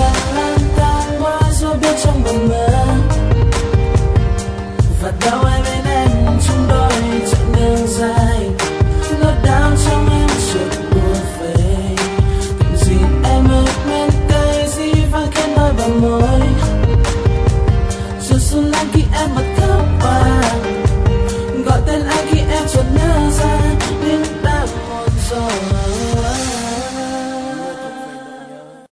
là lang thang qua gió biết trong mộng mơ, và đâu ai bên em chung đôi chặng đường dài, lối đau trong em chợt buồn về. Tình gì em ơi men cay gì vang khẽ nói vào môi, rồi xuân lan khi em bật khóc vàng, gọi tên anh khi em chợt nhớ ra nhưng đã muộn rồi.